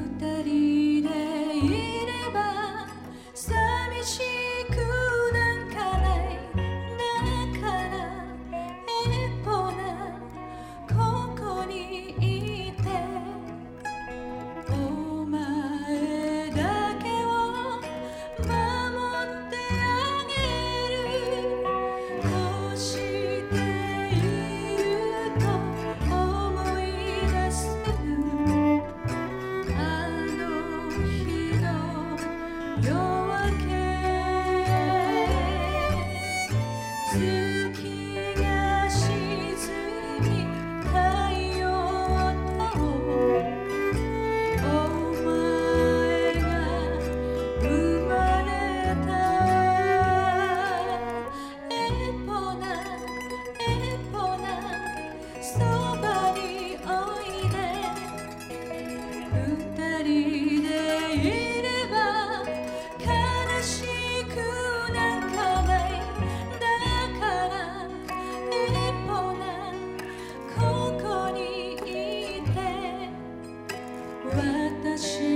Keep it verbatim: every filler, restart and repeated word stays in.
二人でいれば寂しくなんかないだからエポナここにいてお前だけを守ってあげるこうしていると思い出すあの日の夜明け月が沈み太陽とお前が生まれたエポナエポナそばにおいで二人でいれば悲しくなんかないだからエポナここにいて私